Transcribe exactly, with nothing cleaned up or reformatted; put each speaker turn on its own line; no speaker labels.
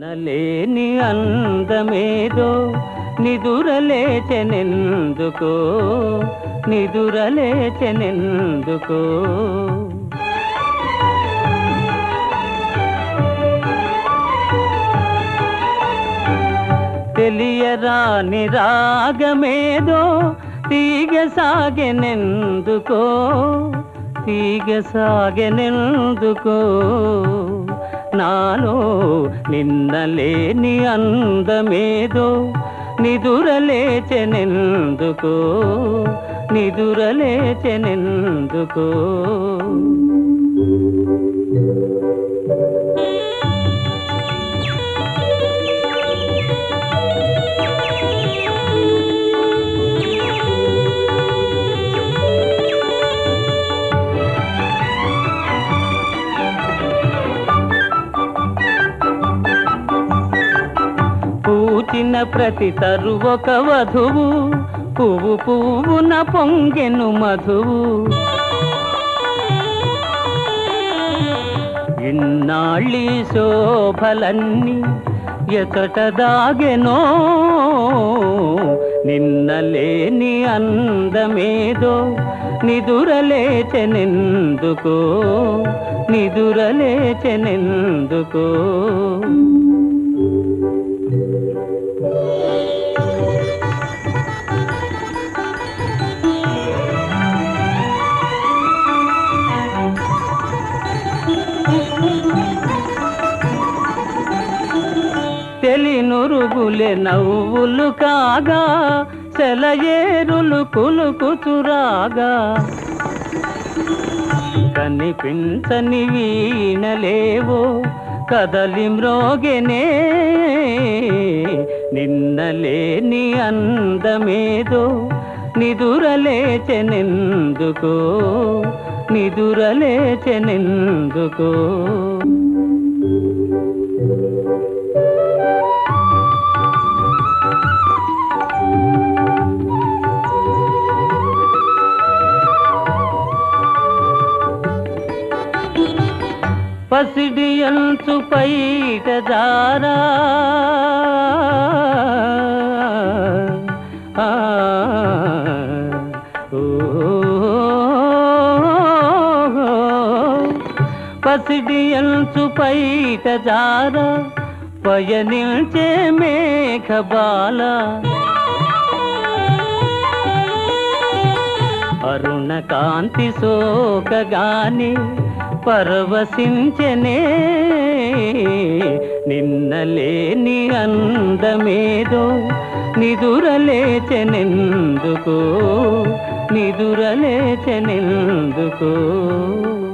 లేని అందమేదో నిదురలేచెనెందుకో నిదురలేచెనెందుకో తెలియరాని రాగమేదో తీగ సాగెనెందుకో తీగ సాగెనెందుకో నాలో నిన్నలేని అందమేదో నిదురలేచెనెందుకో నిదురలేచెనెందుకో పూచిన ప్రతి తరువొక వధువు పువ్వు పువ్వున పొంగెను మధువు ఇన్నాళ్ళి శోభలన్నీ ఎతట దాగెనో నిన్నలేని అందమేదో నిదురలేచెనెందుకో నిదురలేచెనెందుకో తెలినురుగులే నవ్వులు కాగా సెలయేరులు కులుకుచురాగా కనిపించని వీణలేవో కదలి మ్రోగెనే నిన్నలేని అందమేదో నిదురలేచెనెందుకో నిదురలేచెనెందుకో పసిడి అంచు పైట దారా పసిడి అంచు పైట దారా పయనించే మేఘబాల అరుణ కాంతి సోకగాని పరవశించెనే నిన్నలేని అందమేదో నిదురలేచెనెందుకో నిదురలేచెనెందుకో